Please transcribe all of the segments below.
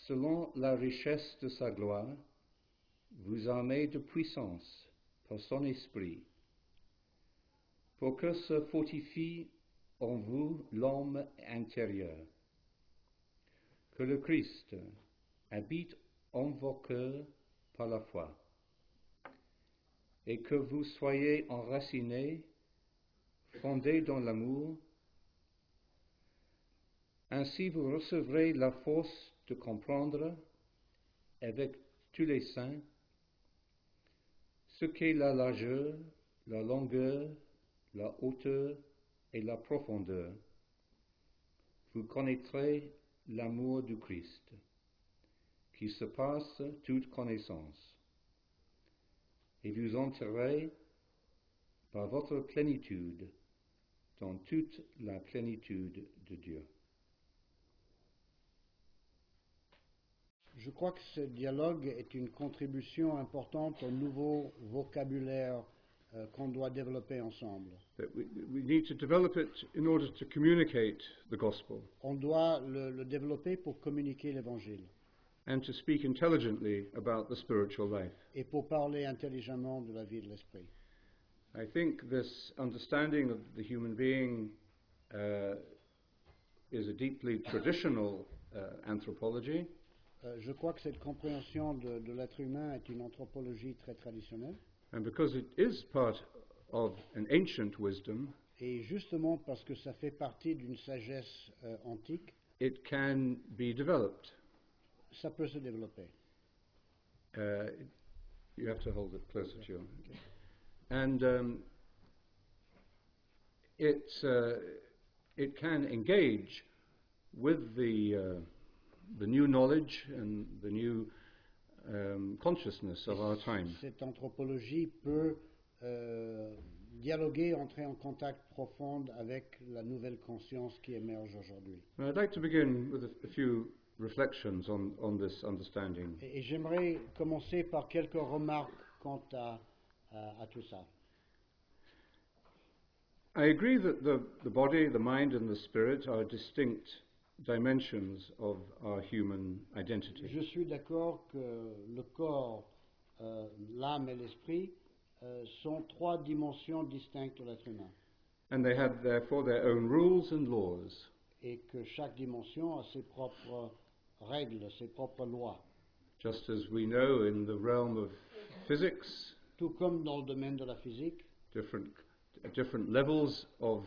selon la richesse de sa gloire, vous armez de puissance par son esprit, pour que se fortifie en vous l'homme intérieur, que le Christ habite en vos cœurs par la foi, et que vous soyez enracinés, fondés dans l'amour. Ainsi vous recevrez la force de comprendre, avec tous les saints, ce qu'est la largeur, la longueur, la hauteur et la profondeur. Vous connaîtrez l'amour du Christ, qui surpasse toute connaissance, et vous entrerez par votre plénitude dans toute la plénitude de Dieu. Je crois que ce dialogue est une contribution importante au nouveau vocabulaire qu'on doit développer ensemble. That we need to develop it in order to communicate the gospel On doit le développer pour communiquer l'évangile and to speak intelligently about the spiritual life. et pour parler intelligemment de la vie de l'esprit. I think this understanding of the human being is a deeply traditional anthropology. Je crois que cette compréhension de l'être humain est une anthropologie très traditionnelle. And because it is part of an ancient wisdom, Et justement parce que ça fait partie d'une sagesse antique, it can be developed. ça peut se développer. You have to hold it closer to you. Okay. And it can engage with the new knowledge and the new consciousness of our time. Cette anthropologie peut dialoguer, entrer en contact profond avec la nouvelle conscience qui émerge aujourd'hui. I'd like to begin with a few reflections on this understanding. Et j'aimerais commencer par quelques remarques quant à tout ça. I agree that the body, the mind and the spirit are distinct dimensions of our human identity. Je suis d'accord que le corps, l'âme et l'esprit sont trois dimensions distinctes de l'être humain. And they have therefore their own rules and laws. Et que chaque dimension a ses propres règles, ses propres lois. Just as we know in the realm of physics, Tout comme dans le domaine de la physique, different levels of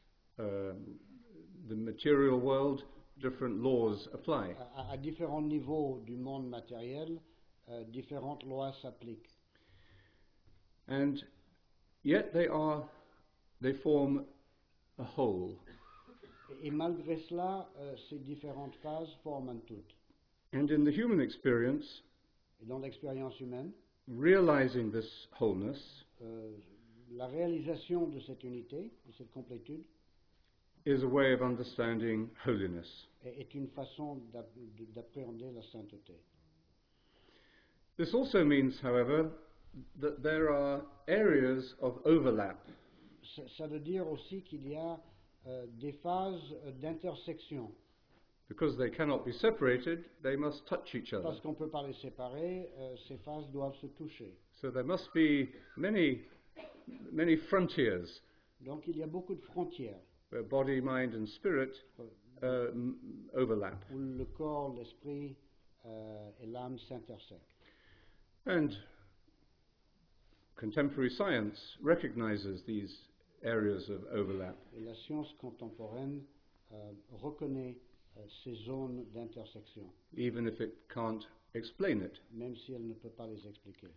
the material world, different laws apply. à différents niveaux du monde matériel, différentes lois s'appliquent. And yet they form a whole. Et malgré cela, ces différentes phases forment un tout. And in the human experience, Et dans l'expérience humaine, realizing this wholeness la réalisation de cette unité, de cette complétude, is a way of understanding holiness. est une façon d'appréhender la sainteté. This also means, however, that there are areas of overlap. Ça veut dire aussi qu'il y a des phases d'intersection. Because they cannot be separated, they must touch each other. Parce qu'on ne peut pas les séparer, ces phases doivent se toucher. So there must be many frontiers Donc il y a beaucoup de frontières where body, mind and spirit overlap. où le corps, l'esprit et l'âme s'intersectent. And contemporary science recognizes these areas of overlap. Et la science contemporaine reconnaît ces zones d'intersection, Even if it can't explain it. même si elle ne peut pas les expliquer.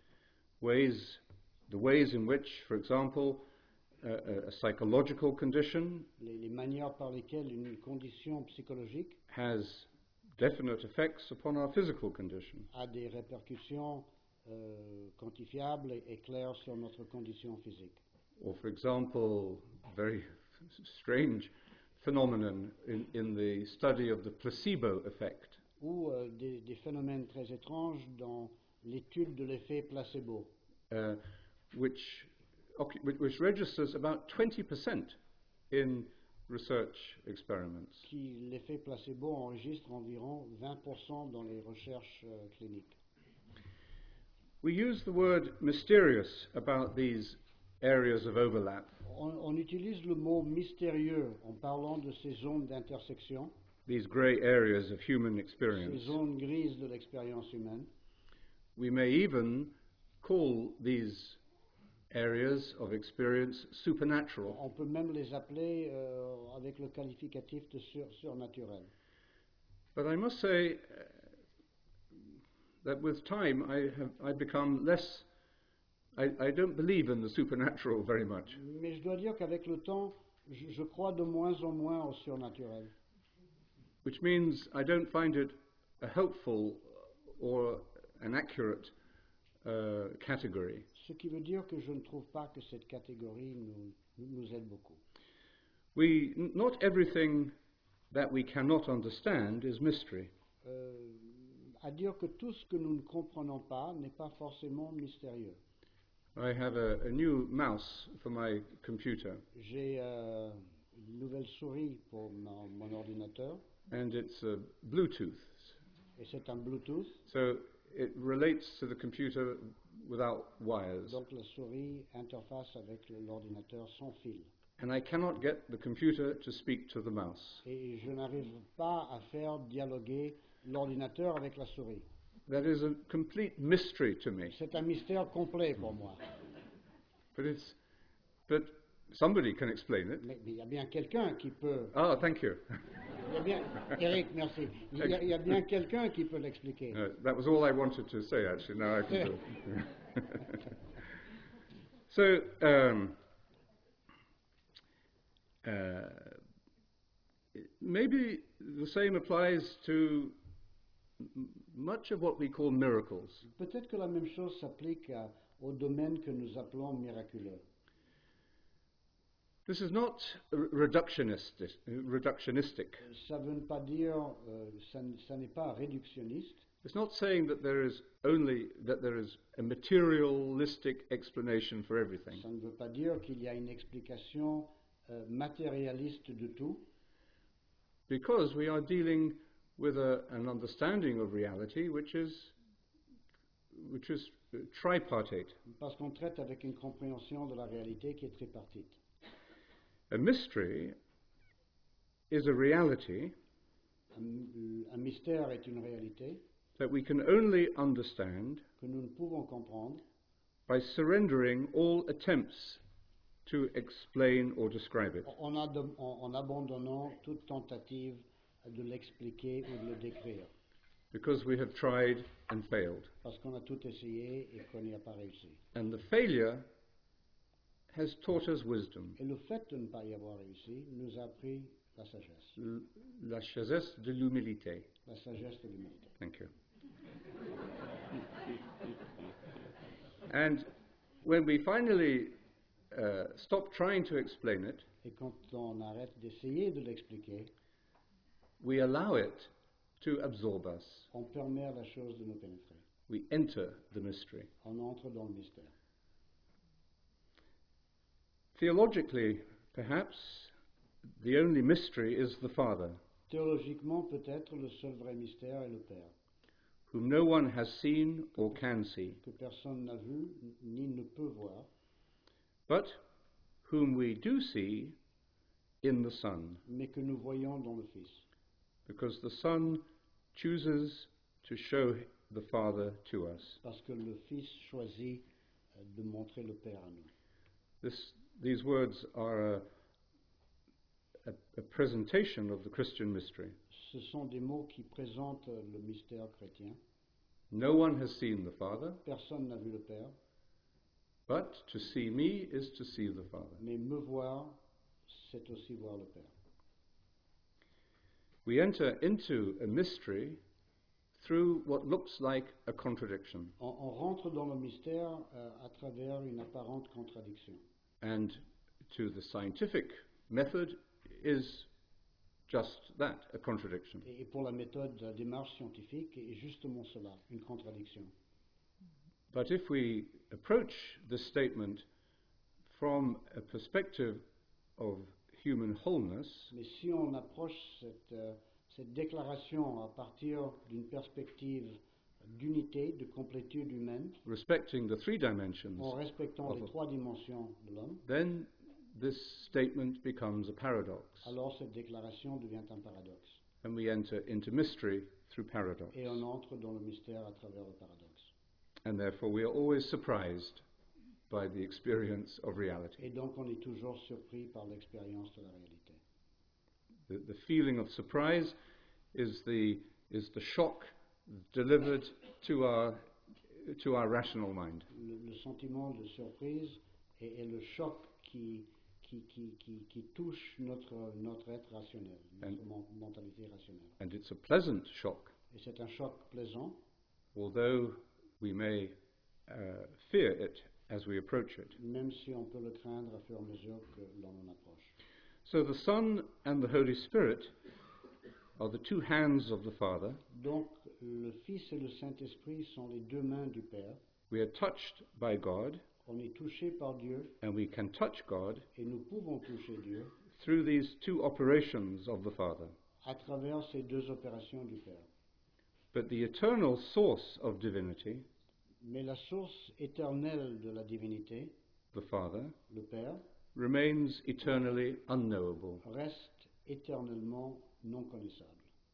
The ways in which, for example, a psychological condition Les manières par lesquelles une condition psychologique has definite effects upon our physical condition. a des répercussions quantifiables et claires sur notre condition physique. Or, for example, very strange phenomenon in the study of the placebo effect. Ou des phénomènes très étranges dans l'étude de l'effet placebo, Which registers about 20% in research experiments. qui l'effet placebo enregistre environ 20% dans les recherches cliniques. We use the word mysterious about these areas of overlap. On utilise le mot mystérieux en parlant de ces zones d'intersection, These grey areas of human ces experience. zones grises de l'expérience humaine. We may even call these areas of experience supernatural. On peut même les appeler avec le qualificatif de surnaturel. But I must say that with time I've become less, I don't believe in the supernatural very much. Mais je dois dire qu'avec le temps, je crois de moins en moins au surnaturel. Which means I don't find it a helpful or an accurate category. Ce qui veut dire que je ne trouve pas que cette catégorie nous aide beaucoup. Not everything that we cannot understand is mystery. À dire que tout ce que nous ne comprenons pas n'est pas forcément mystérieux. I have a new mouse for my computer, J'ai une nouvelle souris pour mon ordinateur and it's Bluetooth. et c'est un Bluetooth. So it relates to the computer without wires. Donc la souris interface avec l'ordinateur sans fil. And I cannot get the computer to speak to the mouse. Et je n'arrive pas à faire dialoguer l'ordinateur avec la souris. That is a complete mystery to me. C'est un mystère complet pour moi. But somebody can explain it. Mais il y a bien quelqu'un qui peut. Ah, thank you. Il y a bien, Eric, merci. Il y a bien quelqu'un qui peut l'expliquer. That was all I wanted to say, actually. Now I can do it. So, maybe the same applies to much of what we call miracles. Peut-être que la même chose s'applique au domaine que nous appelons miraculeux. This is not reductionistic. Ça ne veut pas dire, ça n'est pas réductionniste. It's not saying that there is a materialistic explanation for everything. Ça ne veut pas dire qu'il y a une explication matérialiste de tout. Because we are dealing with an understanding of reality which is tripartite. Parce qu'on traite avec une compréhension de la réalité qui est tripartite. A mystery is a reality Un mystère est une réalité that we can only understand que nous ne pouvons comprendre by surrendering all attempts to explain or describe it. en abandonnant toute tentative de l'expliquer ou de le décrire. Because we have tried and failed. Parce qu'on a tout essayé et qu'on n'y a pas réussi. And the failure has taught us wisdom. Et le fait de ne pas y avoir réussi nous a appris la sagesse. La sagesse de l'humilité. La sagesse de l'humilité. Thank you. And when we finally stop trying to explain it, Et quand on arrête d'essayer de l'expliquer, we allow it to absorb us. on permet à la chose de nous pénétrer. We enter the mystery. On entre dans le mystère. Theologically, perhaps, the only mystery is the Father, Théologiquement, peut-être, le seul vrai mystère est le Père, whom no one has seen or can see, que personne n'a vu ni ne peut voir, but whom we do see in the Son, mais que nous voyons dans le Fils. because the Son chooses to show the Father to us. Parce que le Fils choisit de montrer le Père à nous. These words are a presentation of the Christian mystery. Ce sont des mots qui présentent le mystère chrétien. No one has seen the Father, Personne n'a vu le Père, but to see me is to see the Father. mais me voir, c'est aussi voir le Père. We enter into a mystery through what looks like a contradiction. On rentre dans le mystère à travers une apparente contradiction. And to the scientific method is just that, a contradiction. Et pour la méthode de la démarche scientifique, est justement cela, une contradiction. But if we approach this statement from a perspective of human wholeness, Mais si on approche cette déclaration à partir d'une perspective d'unité, de complétude humaine, respecting the three dimensions, en respectant les of- trois dimensions de l'homme, then this statement becomes a paradox, alors cette déclaration devient un paradoxe. and we enter into mystery through paradox. Et on entre dans le mystère à travers le paradoxe. And therefore we are always surprised by the experience of reality. Et donc on est toujours surpris par l'expérience de la réalité. The feeling of surprise is the shock delivered to our rational mind. Le sentiment de surprise est le choc qui touche notre être rationnel, notre mentalité rationnelle. And it's a pleasant shock, Et c'est un choc plaisant, although we may fear it as we approach it. même si on peut le craindre à fur et à mesure que l'on en approche. So the Son and the Holy Spirit are the two hands of the Father. Donc le Fils et le Saint-Esprit sont les deux mains du Père. We are touched by God, On est touché par Dieu and we can touch God et nous pouvons toucher Dieu through these two operations of the Father. à travers ces deux opérations du Père. But the eternal source of divinity, Mais la source éternelle de la divinité, the Father, le Père, remains eternally unknowable. reste éternellement non connaissable.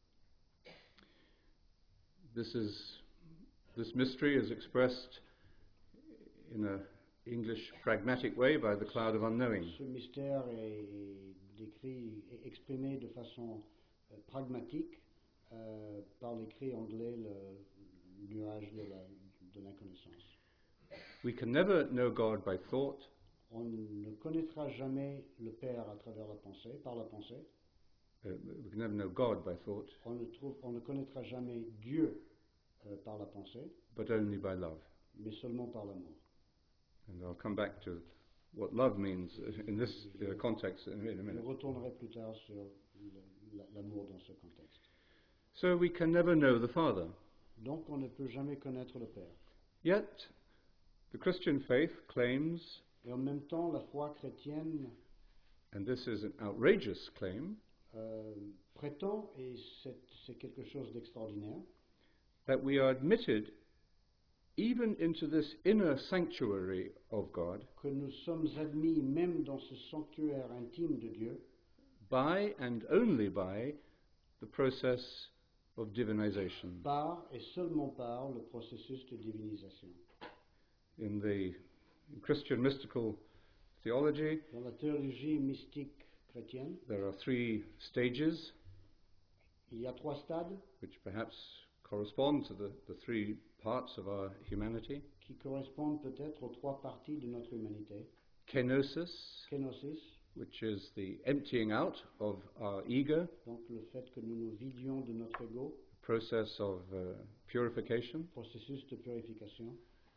This mystery is expressed in an English pragmatic way by the cloud of unknowing. Ce mystère est décrit et exprimé de façon pragmatique par l'écrit anglais, le nuage de l'inconnaissance. We can never know God by thought, On ne connaîtra jamais le Père à travers la pensée, par la pensée. we can never know God by thought, On ne connaîtra jamais Dieu par la pensée, but only by love. mais seulement par l'amour. And I'll come back to what love means in this context in a Je minute. retournerai plus tard sur l'amour dans ce contexte. So we can never know the Father. Donc on ne peut jamais connaître le Père. Yet, the Christian faith claims, Et en même temps, la foi chrétienne and this is an outrageous claim, prétend, et c'est quelque chose d'extraordinaire, that we are admitted even into this inner sanctuary of God que nous sommes admis même dans ce sanctuaire intime de Dieu by and only by the process of divinization. par et seulement par le processus de divinisation. In Christian mystical theology, Dans la théologie mystique chrétienne, there are three stages il y a trois stades which perhaps correspond to the three parts of our humanity. qui correspondent peut-être aux trois parties de notre humanité. Kenosis, Kenosis, which is the emptying out of our ego, donc le fait que nous nous vidions de notre ego, process of purification processus de purification,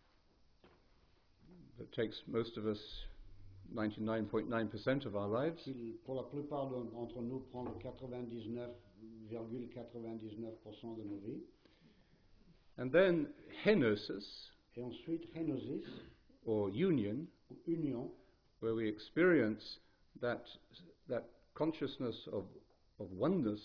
that takes most of us 99.9% of our lives. qui pour la plupart d'entre nous prend le 99,99% de nos vies. And then henosis, Et ensuite, Hénosis, or union, ou union, where we experience that consciousness of oneness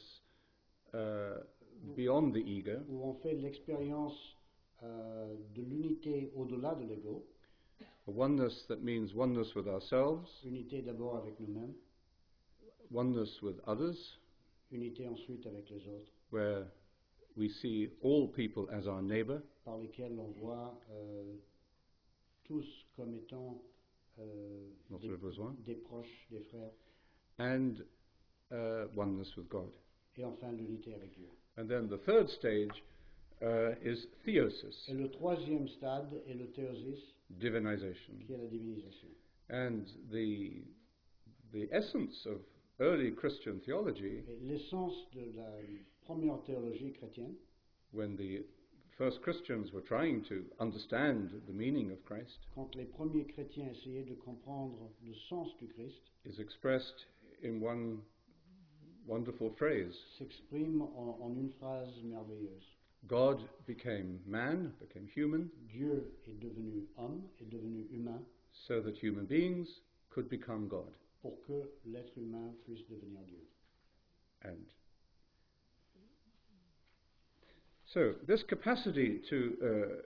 beyond the ego, où on fait l'expérience de l'unité au-delà de l'ego, a oneness that means oneness with ourselves, unité d'abord avec nous-mêmes, oneness with others, unité ensuite avec les autres, where we see all people as our neighbor, par lesquels on voit tous comme étant notre besoin, des proches, des frères, and oneness with God. et enfin l'unité avec Dieu. And then the third stage is theosis, Et le troisième stade est le théosis, divinization. qui est la divinisation. And the essence of early Christian theology, Et l'essence de la première théologie chrétienne, when the first Christians were trying to understand the meaning of Christ, quand les premiers chrétiens essayaient de comprendre le sens du Christ, is expressed in one wonderful phrase. s'exprime en une phrase merveilleuse. God became man, became human, Dieu est devenu homme, est devenu humain, so that human beings could become God. pour que l'être humain puisse devenir Dieu. And so this capacity to,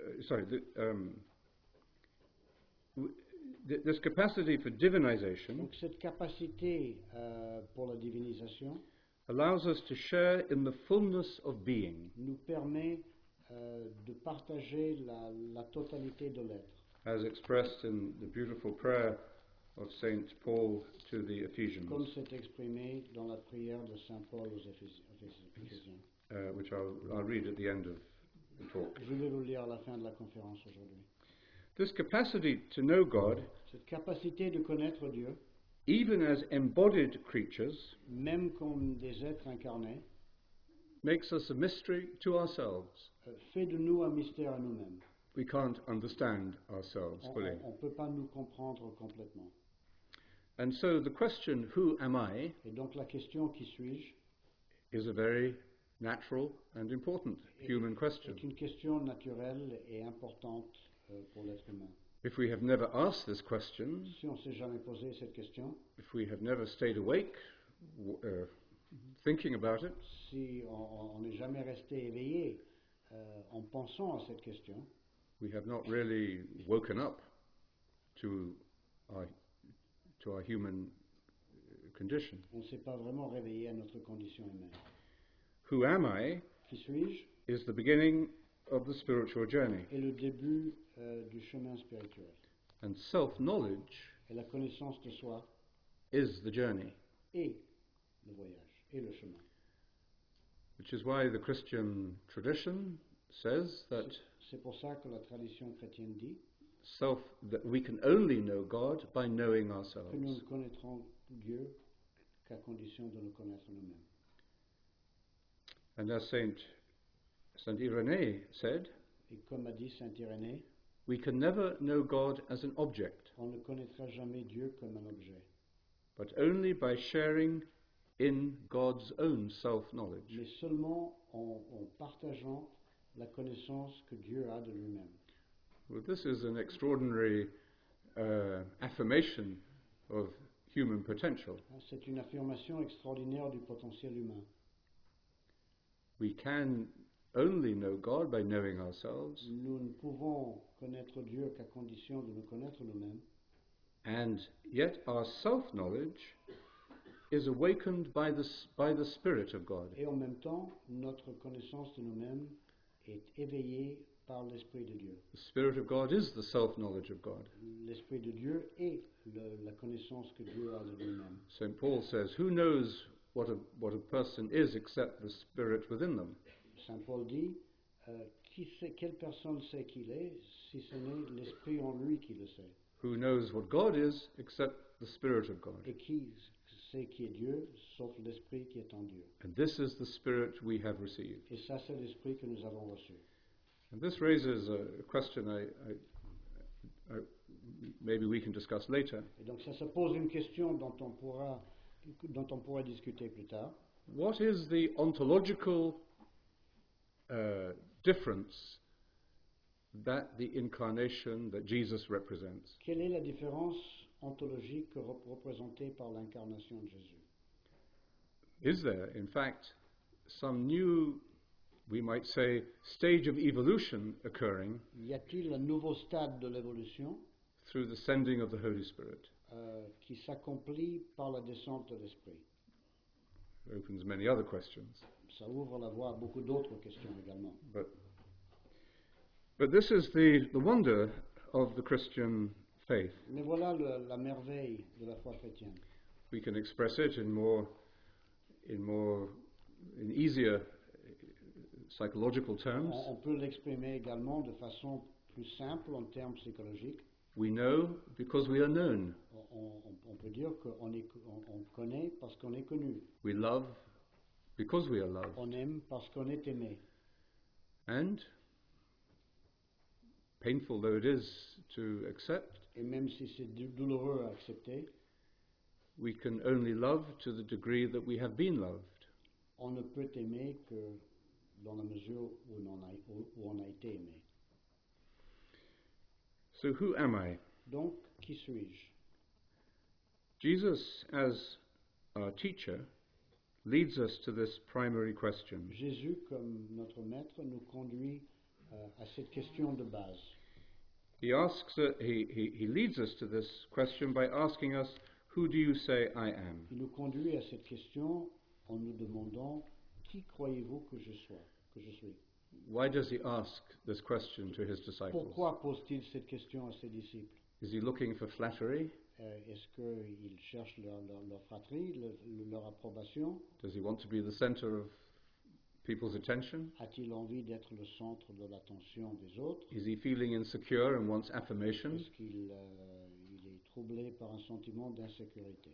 this capacity for divinization Donc cette capacité pour la divinisation allows us to share in the fullness of being, nous permet de partager la totalité de l'être, as expressed in the beautiful prayer of Saint Paul to the Ephesians, comme c'est exprimé dans la prière de Saint Paul aux Éphésiens. which I'll read at the end of the talk. Je vais vous lire à la fin de la conférence aujourd'hui. This capacity to know God, Cette capacité de connaître Dieu, even as embodied creatures, même comme des êtres incarnés, makes us a mystery to ourselves. fait de nous un mystère à nous-mêmes. We can't understand ourselves fully. On ne peut pas nous comprendre complètement. And so the question, who am I, Et donc la question qui suis-je is a very natural and important human question. est une question naturelle et importante pour l'être humain. If we have never asked this question, Si on ne s'est jamais posé cette question, if we have never stayed awake thinking about it, si on n'est jamais resté éveillé en pensant à cette question, we have not really woken up to our human condition. on ne s'est pas vraiment réveillé à notre condition humaine. Who am I Qui suis-je is the beginning of the spiritual journey. est le début du chemin spirituel. And self-knowledge Et la connaissance de soi is the journey, est le voyage, et le chemin. which is why the Christian tradition says that C'est pour ça que la tradition chrétienne dit that we can only know God by knowing ourselves. que nous ne connaîtrons Dieu qu'à condition de nous connaître nous-mêmes. And as Saint Irénée said, Et comme a dit Saint Irénée, we can never know God as an object, on ne connaîtra jamais Dieu comme un objet, but only by sharing in God's own self-knowledge. mais seulement en partageant la connaissance que Dieu a de lui-même. Well, this is an extraordinary affirmation of human potential. C'est une affirmation extraordinaire du potentiel humain. We can only know God by knowing ourselves, Nous ne pouvons connaître Dieu qu'à condition de nous connaître nous-mêmes, and yet our self-knowledge is awakened by the Spirit of God. et en même temps, notre connaissance de nous-mêmes est éveillée par l'Esprit de Dieu. The Spirit of God is the self-knowledge of God. L'Esprit de Dieu est la connaissance que Dieu a de lui-même. St. Paul says, who knows what a person is except the Spirit within them? Saint Paul dit, quelle personne sait qu'il est, si ce n'est l'Esprit en lui qui le sait. Who knows what God is except the Spirit of God? Et qui sait qui est Dieu, sauf l'Esprit qui est en Dieu. And this is the Spirit we have received. Et ça, c'est l'Esprit que nous avons reçu. And this raises a question maybe we can discuss later. Et donc ça pose une question dont on pourra discuter plus tard. What is the ontological difference that the incarnation, that Jesus represents? Quelle est la différence ontologique représentée par l'incarnation de Jésus? Is there, in fact, some new, we might say, stage of evolution occurring Y a-t-il un nouveau stade de l'évolution through the sending of the Holy Spirit? qui s'accomplit par la descente de l'Esprit? It opens many other questions. Ça ouvre la voie à beaucoup d'autres questions également. But this is the wonder of the Christian faith. Mais voilà la merveille de la foi chrétienne. We can express it in easier psychological terms. On peut l'exprimer également de façon plus simple en termes psychologiques. We know because we are known. On peut dire qu'on connaît parce qu'on est connu. We love because we are loved. On aime parce qu'on est aimé. And, painful though it is to accept, Et même si c'est douloureux à accepter, we can only love to the degree that we have been loved. on ne peut aimer que dans la mesure où on a été aimé. So who am I? Donc, qui suis-je? Jesus, as our teacher, leads us to this primary question. Jésus, comme notre maître, nous conduit à cette question de base. He leads us to this question by asking us, who do you say I am? Il nous conduit à cette question en nous demandant, qui croyez-vous que je suis? Why does he ask this question to his disciples? Pourquoi pose-t-il cette question à ses disciples? Is he looking for flattery? Est-ce qu'il cherche leur flatterie, leur approbation? Does he want to be the center of people's attention? A-t-il envie d'être le centre de l'attention des autres? Is he feeling insecure and wants affirmation? Est-ce qu'il est troublé par un sentiment d'insécurité?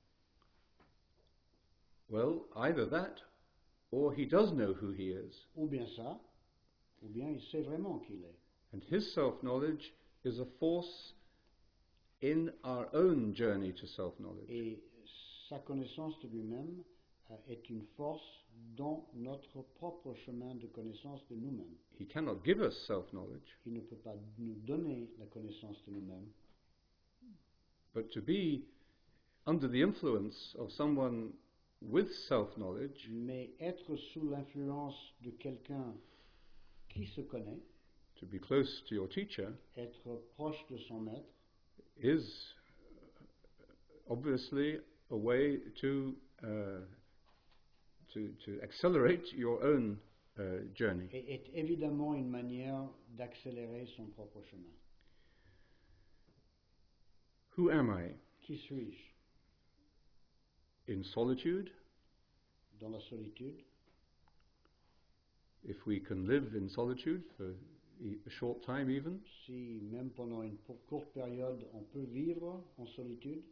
Well, either that, or he does know who he is. Ou bien ça, ou bien il sait vraiment qui il est. And his self-knowledge is a force in our own journey to self-knowledge. Et sa connaissance de lui-même est une force dans notre propre chemin de connaissance de nous-mêmes. He cannot give us self-knowledge, Il ne peut pas nous donner la connaissance de nous-mêmes. but to be under the influence of someone with self-knowledge Mais être sous l'influence de quelqu'un qui se connaît, to be close to your teacher, être proche de son maître, is obviously a way to accelerate your own journey. est évidemment une manière d'accélérer son propre chemin. Who am I? Qui suis-je? In solitude, Dans la solitude, if we can live in solitude for a short time even, si même pendant une courte période on peut vivre en solitude,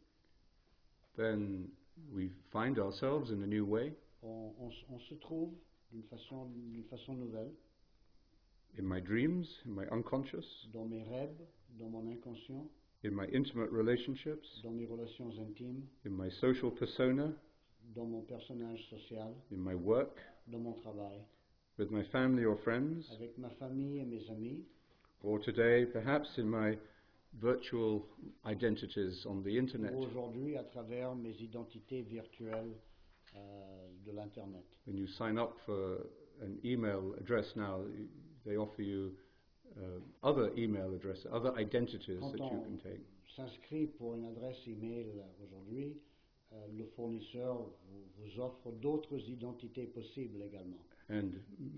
then we find ourselves in a new way. on se trouve d'une façon nouvelle, In my dreams, in my unconscious, dans mes rêves, dans mon inconscient, in my intimate relationships, dans mes relations intimes, in my social persona, dans mon personnage social, in my work, dans mon travail, with my family or friends, avec ma famille et mes amis, or today perhaps in my virtual identities on the internet. ou aujourd'hui à travers mes identités virtuelles de l'Internet. When you sign up for an email address now, they offer you other email addresses, other identities Quand that you on can take. s'inscrit pour une adresse email aujourd'hui, le fournisseur vous offre d'autres identités possibles également. And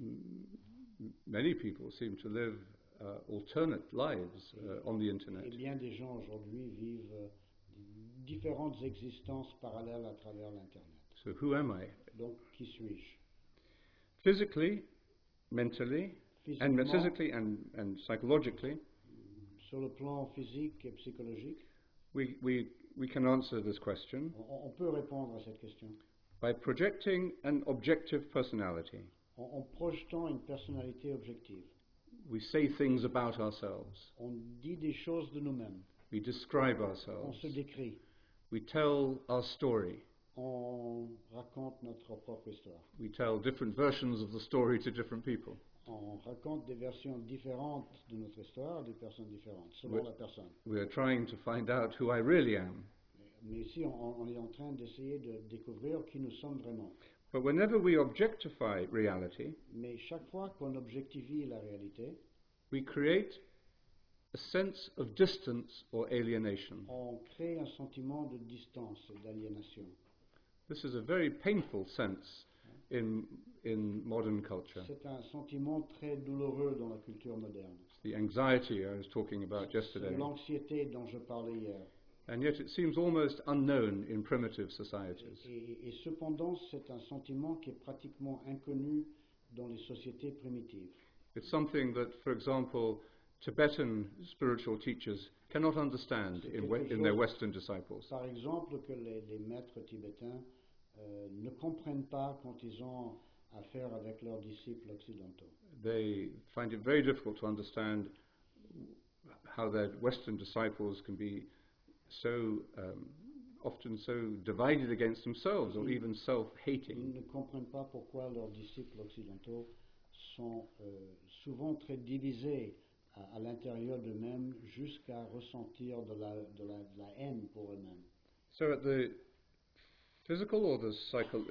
many people seem to live alternate lives on the internet. Et bien des gens aujourd'hui vivent différentes existences parallèles à travers l'Internet. So who am I? Donc, qui suis-je? Physically, mentally, and psychologically, sur le plan physique et psychologique, we can answer this question on peut répondre à cette question by projecting an objective personality. en projetant une personnalité objective. We say things about ourselves. On dit des choses de nous-mêmes. We describe On ourselves. se décrit. We tell our story. On raconte notre propre histoire. We tell different versions of the story to different people. On raconte des versions différentes de notre histoire à des personnes différentes, selon la personne. We are trying to find out who I really am. Mais ici, on est en train d'essayer de découvrir qui nous sommes vraiment. But whenever we objectify reality, Mais chaque fois qu'on objectifie la réalité, we create a sense of distance or alienation. on crée un sentiment de distance et d'aliénation. This is a very painful sense in modern culture. C'est un sentiment très douloureux dans la culture moderne. It's the anxiety I was talking about C'est yesterday. l'anxiété dont je parlais hier. And yet it seems almost unknown in primitive societies. Et cependant, c'est un sentiment qui est pratiquement inconnu dans les sociétés primitives. It's something that, for example, Tibetan spiritual teachers cannot understand in their Western disciples. Par exemple, que les maîtres tibétains ne comprennent pas quand ils ont affaire avec leurs disciples occidentaux. They find it very difficult to understand how their Western disciples can be so often so divided against themselves or even Ils self-hating. ne comprennent pas pourquoi leurs disciples occidentaux sont souvent très divisés à l'intérieur d'eux-mêmes jusqu'à ressentir de la haine pour eux-mêmes. So at the physical or the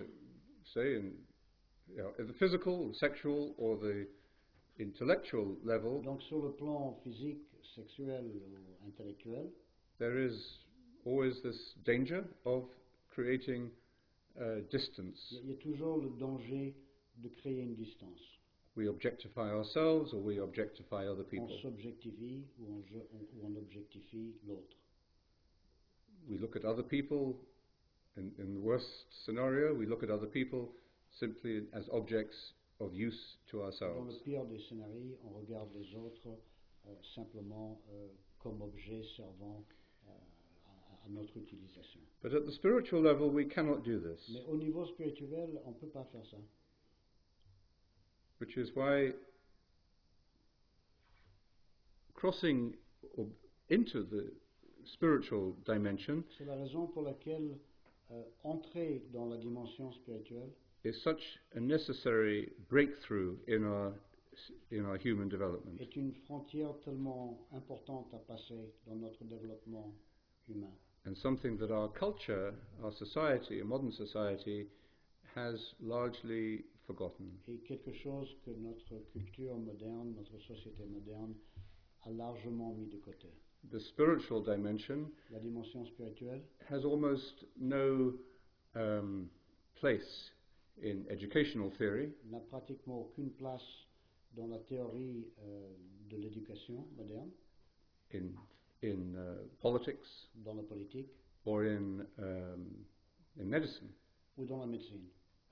at the physical, sexual, or the intellectual level, Donc sur le plan physique, sexuel ou intellectuel, there is always this danger of creating distance. il y a toujours le danger de créer une distance. We objectify ourselves or we objectify other On people. s'objectifie ou on objectifie l'autre. We look at other people, in the worst scenario, we look at other people simply as objects of use to Dans ourselves. le pire des scénarios, on regarde les autres simplement comme objets servant à notre utilisation. But at the spiritual level, we cannot do this, Mais au niveau spirituel, on ne peut pas faire ça. which is why crossing into the spiritual dimension C'est la raison pour laquelle entrer dans la dimension spirituelle is such a necessary breakthrough in our human development. est une frontière tellement importante à passer dans notre développement humain. And something that our culture, our society, a modern society, has largely forgotten. Et quelque chose que notre culture moderne, notre société moderne a largement mis de côté. The spiritual dimension La dimension spirituelle has almost no place in educational theory, n'a pratiquement aucune place dans la théorie de l'éducation moderne, in politics, dans la politique or in medicine. ou dans la médecine.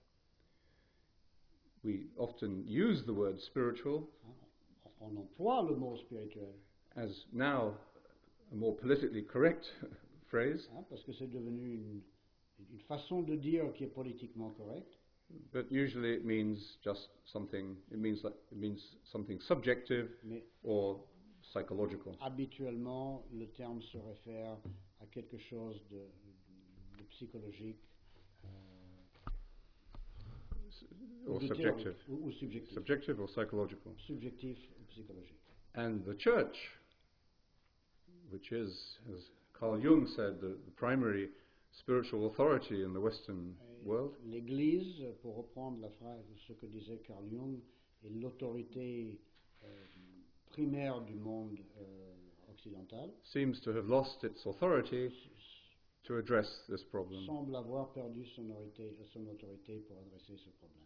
We often use the word spiritual On emploie le mot spirituel as now a more politically correct phrase, parce que c'est devenu une façon de dire qui est politiquement correcte. but usually it means just something. It means something subjective Mais or psychological. habituellement, le terme se réfère à quelque chose de psychologique Or de subjective. théorique, ou subjectif. Subjective or psychological. Subjectif ou psychologique. And the church, which is, as Carl Jung said, the primary spiritual authority in the Western world, L'Église, pour reprendre la phrase, ce que disait Carl Jung, est l'autorité primaire du monde occidental, seems to have lost its authority to address this problem. semble avoir perdu son autorité pour adresser ce problème.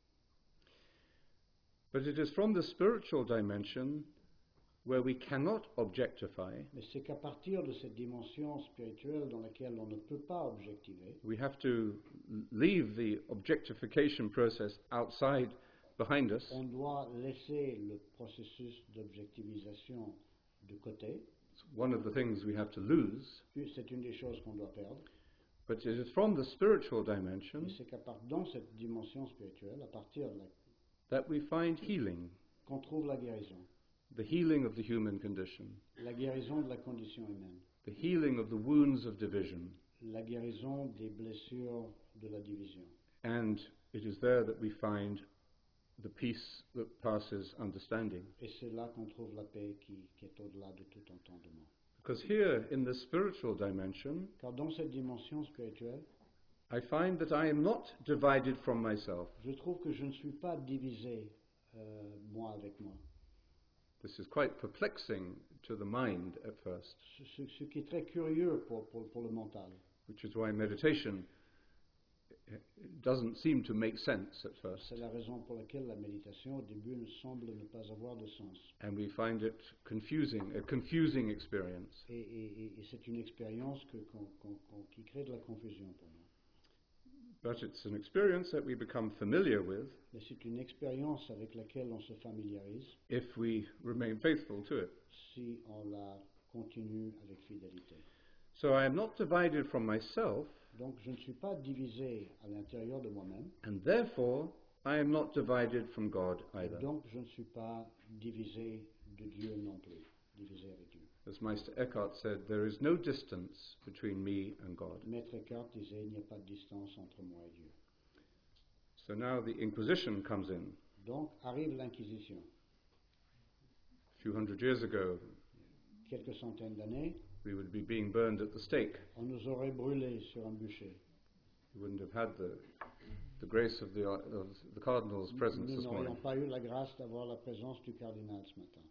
But it is from the spiritual dimension where we cannot objectify. Mais c'est qu'à partir de cette dimension spirituelle dans laquelle on ne peut pas objectiver, We have to leave the objectification process outside behind us. on doit laisser le processus d'objectivisation de côté. It's one of the things we have to lose. C'est une des choses qu'on doit perdre. But it is from the spiritual dimension Mais c'est dans cette dimension spirituelle, à partir de là, that we find healing, qu'on trouve la guérison. the healing of the human condition, La guérison de la condition humaine. the healing of the wounds of division. La guérison des blessures de la division. And it is there that we find the peace that passes understanding. Et c'est là qu'on trouve la paix qui est au-delà de tout entendement. Because here in the spiritual dimension, Car dans cette dimension spirituelle, I find that I am not divided from myself. je trouve que je ne suis pas divisé, moi avec moi. This is quite perplexing to the mind at first, Ce qui est très curieux pour le mental. which is why meditation doesn't seem to make sense at first. C'est la raison pour laquelle la méditation, au début, ne semble ne pas avoir de sens. And we find it confusing, a confusing experience. Et c'est une expérience qui crée de la confusion pour nous. But it's an experience that we become familiar with Mais c'est une expérience avec laquelle on se familiarise if we remain faithful to it. si on la continue avec fidélité. So I am not divided from myself, Donc je ne suis pas divisé à l'intérieur de moi-même, and therefore I am not divided from God either. donc je ne suis pas divisé de Dieu non plus, divisé avec Dieu. As Meister Eckhart said, there is no distance between me and God. Maître Eckhart disait, il n'y a pas de distance entre moi et Dieu. So now the Inquisition comes in. Donc arrive l'Inquisition. A few hundred years ago, quelques centaines d'années, we would be being burned at the stake. on nous aurait brûlés sur un bûcher. We wouldn't have had the grace of the cardinal's presence Nous this n'aurions morning. pas eu la grâce d'avoir la présence du cardinal ce matin.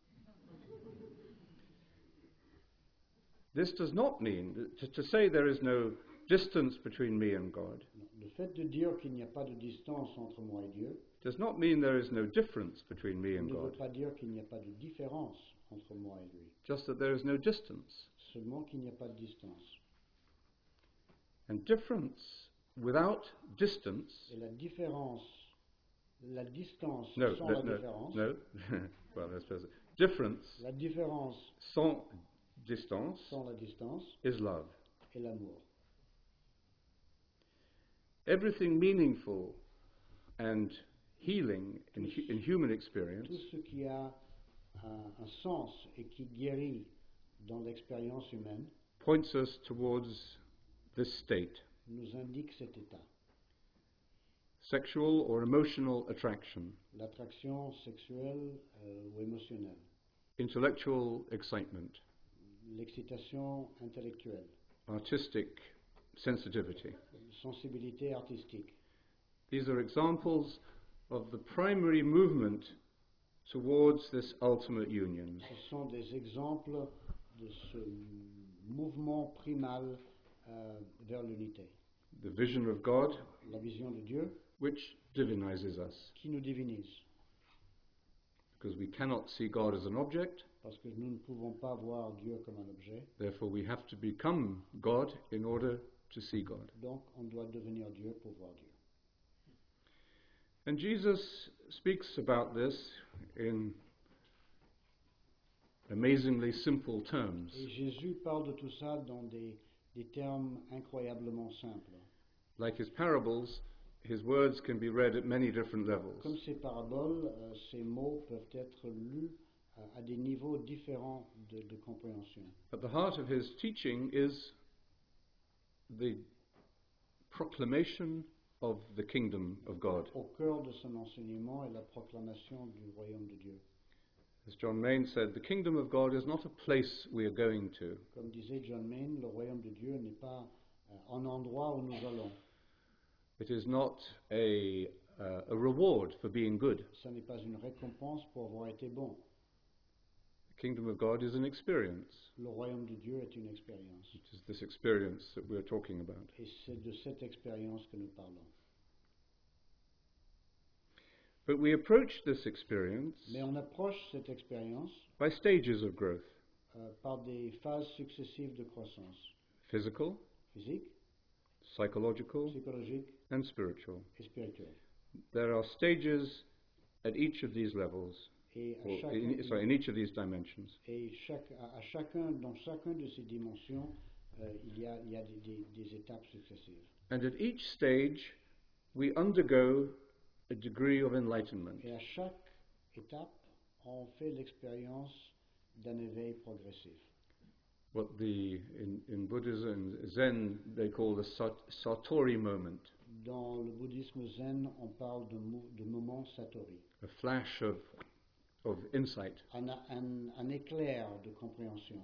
This does not mean, to say there is no distance between me and God, Le fait de dire qu'il n'y a pas de distance entre moi et Dieu does not mean there is no difference between me and ne veut God, pas dire qu'il n'y a pas de différence entre moi et lui, just that there is no distance. seulement qu'il n'y a pas de distance. And difference without distance, Et la distance no, sans no, la no, différence, no. Well, I suppose difference la différence sans distance sans la distance is love. est l'amour. Everything meaningful and healing in human experience Tout ce qui a un sens et qui guérit dans l'expérience humaine points us towards this state. nous indique cet état. Sexual or emotional attraction, L'attraction sexuelle ou émotionnelle, intellectual excitement, l'excitation intellectuelle, artistic sensitivity. sensibilité artistique. These are examples of the primary movement towards this ultimate union. Ce sont des exemples de ce mouvement primal vers l'unité. The vision of God, La vision de Dieu which divinizes us, qui nous divinise. because we cannot see God as an object, Parce que nous ne pouvons pas voir Dieu comme un objet, therefore we have to become God in order to see God. donc on doit devenir Dieu pour voir Dieu. And Jesus speaks about this in amazingly simple terms. Et Jésus parle de tout ça dans des termes incroyablement simples. Like his parables, his words can be read at many different levels. Comme ces paraboles, ces mots peuvent être lus à des niveaux différents de compréhension. At the heart of his teaching is the proclamation of the kingdom of God. Au cœur de son enseignement est la proclamation du royaume de Dieu. As John Main said, the kingdom of God is not a place we are going to. Comme disait John Main, le royaume de Dieu n'est pas un endroit où nous allons. It is not a reward for being good. Ce n'est pas une récompense pour avoir été bon. The kingdom of God is an experience. Le royaume de Dieu est une expérience. It is this experience that we're talking about. Et c'est de cette expérience que nous parlons. But we approach this experience Mais on approche cette expérience by stages of growth. par des phases successives de croissance. Physical, Physique, psychological, psychologique and spiritual. et spirituelle. There are stages at each of these levels, Et à or chacun, in each of these dimensions. et dans chacun de ces dimensions, il y a des étapes successives. And at each stage, we undergo a degree of enlightenment. Et à chaque étape, on fait l'expérience d'un éveil progressif. What in Buddhism and Zen they call the Satori moment, Dans le bouddhisme zen, on parle de moment satori, a flash of insight, un éclair de compréhension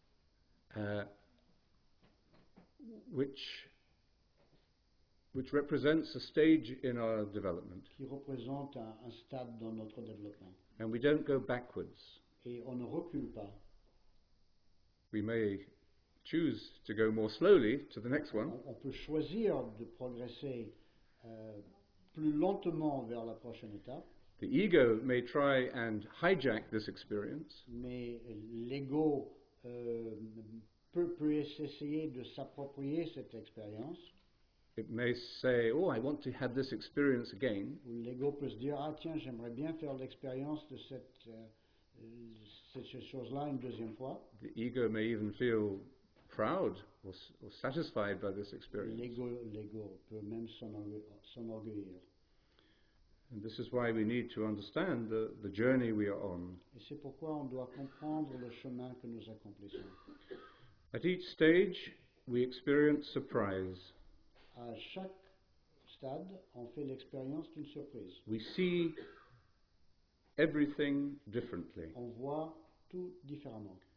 which represents a stage in our development. qui représente un stade dans notre développement. And we don't go backwards. Et on ne recule pas. We may choose to go more slowly to the next one, On peut choisir de progresser plus lentement vers la prochaine étape, the ego may try and hijack this experience, mais l'ego peut essayer de s'approprier cette expérience. it may say, oh, I want to have this experience again, Ou l'ego peut se dire, ah tiens, j'aimerais bien faire l'expérience de cette chose-là une deuxième fois. the ego may even feel proud or satisfied by this experience. L'ego peut même s'enorgueillir. And this is why we need to understand the journey we are on. Et c'est pourquoi on doit comprendre le chemin que nous accomplissons. At each stage, we experience surprise. À chaque stade, on fait l'expérience d'une surprise. We see everything differently. On voit tout différemment.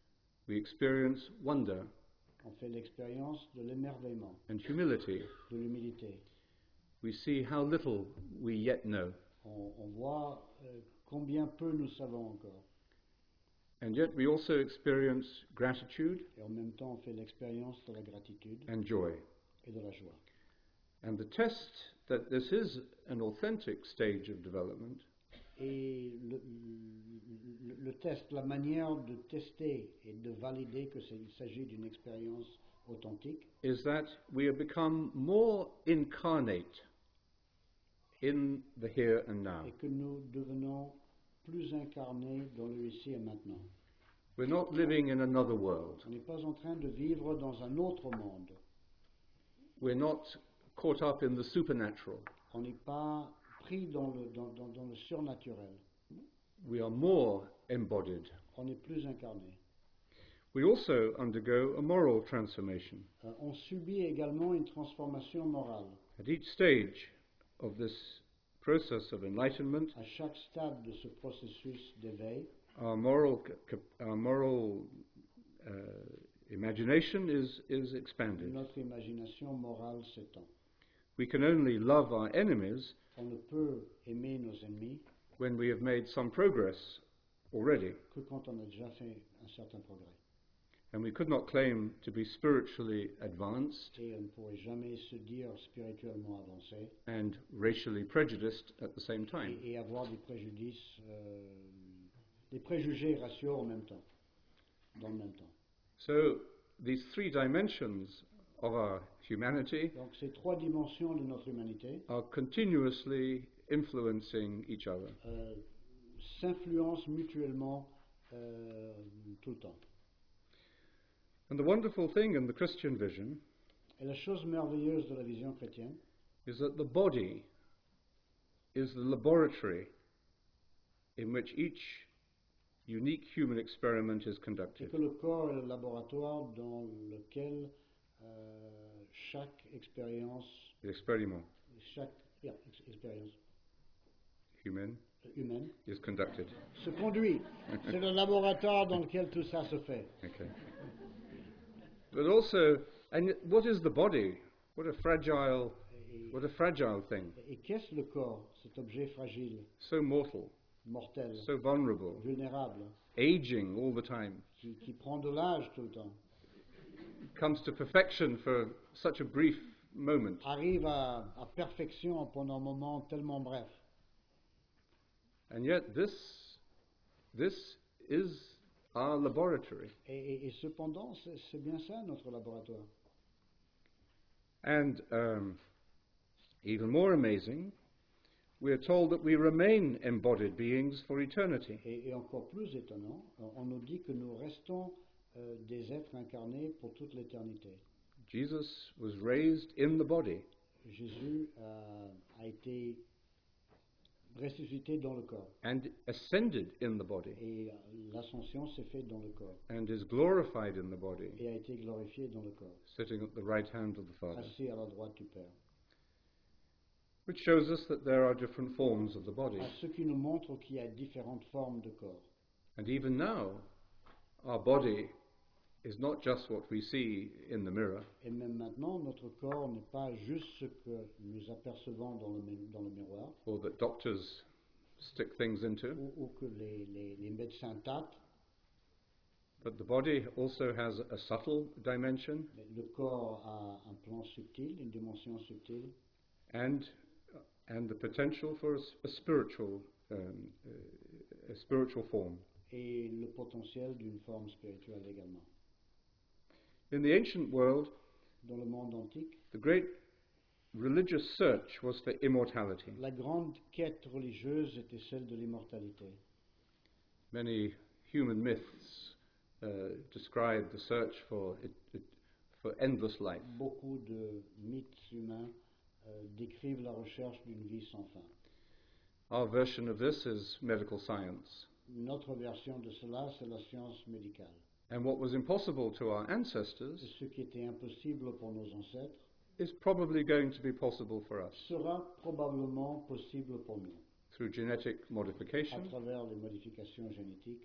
we experience wonder On fait l'expérience de l'émerveillement, and humility. de l'humilité. We see how little we yet know. On voit combien peu nous savons encore. And yet we also experience gratitude Et en même temps, on fait l'expérience de la gratitude and joy. et de la joie. And the test that this is an authentic stage of development Et le test, la manière de tester et de valider qu'il s'agit d'une expérience authentique, is that we have become more incarnate in the here and now. et que nous devenons plus incarnés dans le ici et maintenant. We're not living in another world. On n'est pas en train de vivre dans un autre monde. We're not caught up in the supernatural. On n'est pas pris dans le surnaturel. We are more embodied. On est plus incarné. We also undergo a moral transformation. On subit également une transformation morale. At each stage of this process of enlightenment, À chaque stade de ce processus d'éveil, our moral imagination is expanded. notre imagination morale s'étend. We can only love our enemies On ne peut aimer nos ennemis when we have made some progress already, que quand on a déjà fait un certain progrès. and we could not claim to be spiritually advanced Et on ne pourrait jamais se dire spirituellement avancé and racially prejudiced at the same time. et avoir des préjugés raciaux en même temps, dans le même temps. So these three dimensions of our humanity Donc ces trois dimensions de notre humanité are continuously influencing each other. s'influencent mutuellement tout le temps. And the wonderful thing in the Christian vision Et la chose merveilleuse de la vision chrétienne, is that the body is the laboratory in which each unique human experiment is c'est conducted. que le corps est le laboratoire dans lequel chaque expérience The experiment expérience human humaine is conducted. se conduit. C'est le laboratoire dans lequel tout ça se fait. Okay. But also, and what is the body? What a fragile thing. Et qu'est-ce le corps, cet objet fragile, So mortal, mortel, so vulnerable, vulnérable, aging all the time, qui prend de l'âge tout le temps, comes to perfection for such a brief moment. arrive à perfection pendant un moment tellement bref. And yet this is our laboratory. Et cependant, c'est bien ça notre laboratoire. And even more amazing, we are told that we remain embodied beings for eternity. Et encore plus étonnant, on nous dit que nous restons des êtres incarnés pour toute l'éternité. Jesus was raised in the body, Jésus a été ressuscité dans le corps. and ascended in the body, Et l'ascension s'est faite dans le corps. and is glorified in the body, Et a été glorifié dans le corps. sitting at the right hand of the Father. Assis à la droite du Père. Which shows us that there are different forms of the body. Ce qui nous montre qu'il y a différentes formes de corps. And even now, our body is not just what we see in the mirror, Et même maintenant, notre corps n'est pas juste ce que nous apercevons dans le miroir, or that doctors stick things into, ou que les médecins tâtent. but the body also has a subtle dimension Mais le corps a un plan subtil, une dimension subtile, and the potential for a spiritual form. et le potentiel d'une forme spirituelle également. In the ancient world, Dans le monde antique, the great religious search was for immortality. la grande quête religieuse était celle de l'immortalité. Many human myths describe the search for endless life. Beaucoup de mythes humains décrivent la recherche d'une vie sans fin. Our version of this is medical science. Notre version de cela, c'est la science médicale. And what was impossible to our Et ancestors ce qui était impossible pour nos ancêtres is probably going to be possible for us sera probablement possible pour nous, through genetic à modification travers les modifications génétiques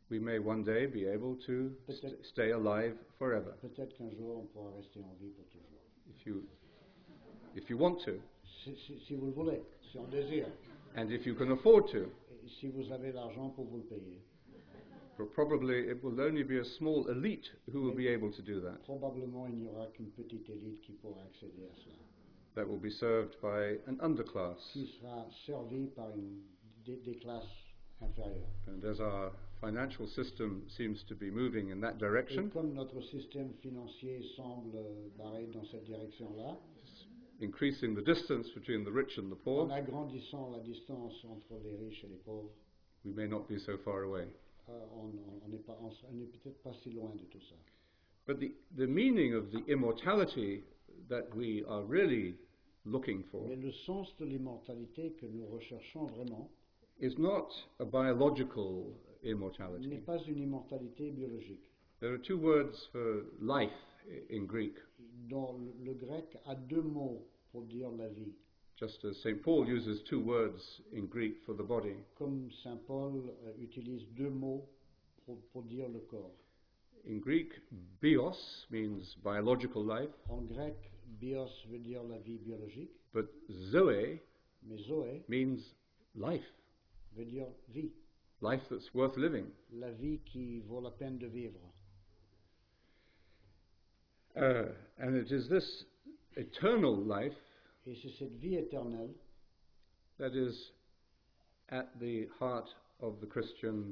we may one day be able to Peut-être- stay alive forever, Peut-être qu'un jour, on pourra rester en vie pour toujours. if you want to, Si vous le voulez, si on désire, and if you can afford to. et si vous avez l'argent pour vous le payer. But probably it will only be a small elite who will be able to do that. Probablement, il n'y aura qu'une petite élite qui pourra accéder à cela, That will be served by an underclass. qui sera servie par des classes inférieures. And as our financial system seems to be moving in that Et direction, comme notre système financier semble barrer dans cette direction-là, increasing the distance between the rich and the en poor, agrandissant la distance entre les riches et les pauvres, we may not be so far away. on n'est peut-être pas si loin de tout ça. But the meaning of the immortality that we are really looking for Mais le sens de l'immortalité que nous recherchons vraiment is not a biological n'est immortality. pas une immortalité biologique, There are two words for life in Greek, dont le grec a deux mots pour dire la vie. just as St. Paul uses two words in Greek for the body. Comme Saint Paul utilise deux mots pour dire le corps. In Greek, bios means biological life, En grec, bios veut dire la vie biologique, but zoe mais zoé means life, veut dire vie, life that's worth living. la vie qui vaut la peine de vivre. And it is this eternal life Et c'est cette vie éternelle that is at the heart of the Christian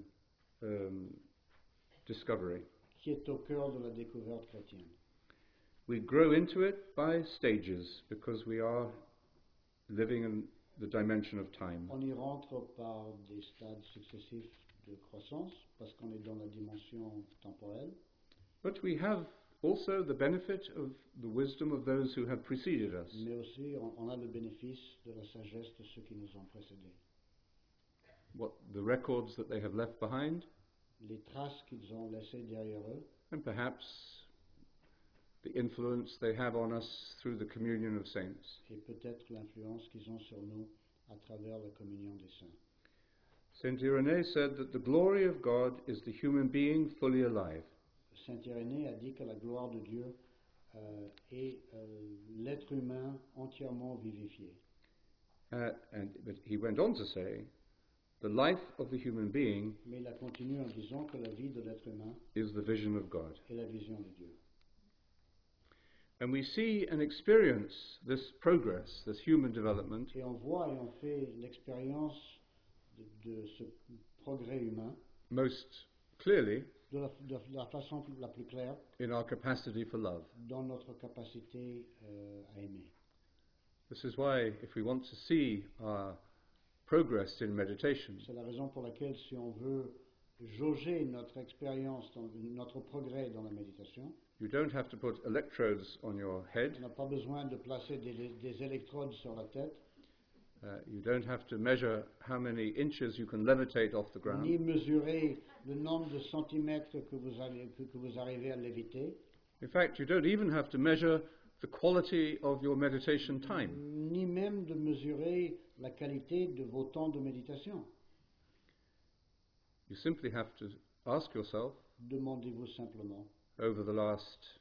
discovery. qui est au cœur de la découverte chrétienne. We grow into it by stages because we are living in the dimension of time. On y rentre par des stades successifs de croissance parce qu'on est dans la dimension temporelle. But we have also the benefit of the wisdom of those who have preceded us. Mais aussi, on a le bénéfice de la sagesse de ceux qui nous ont précédés. What the records that they have left behind, Les traces qu'ils ont laissées derrière eux, and perhaps the influence they have on us through the communion of saints. et peut-être l'influence qu'ils ont sur nous à travers la communion des saints. Saint Irénée said that the glory of God is the human being fully alive. Saint Irénée a dit que la gloire de Dieu est l'être humain entièrement vivifié. But he went on to say, the life of the human being Mais il a continué en disant que la vie de l'être humain is the vision of God. est la vision de Dieu. And we see and experience this progress, this human development, Et on voit et on fait l'expérience de ce progrès humain most clearly de la façon la plus claire in our capacity for love. dans notre capacité à aimer. This is why, if we want to see our progress in meditation, C'est la raison pour laquelle, si on veut jauger notre expérience, notre progrès dans la méditation, you don't have to put electrodes on your head. on n'a pas besoin de placer des électrodes sur la tête, You don't have to measure how many inches you can levitate off the ground. ni mesurer le nombre de centimètres que vous arrivez à léviter, In fact, you don't even have to measure the quality of your meditation time. ni même de mesurer la qualité de vos temps de méditation. You simply have to ask yourself, Demandez-vous simplement, over the last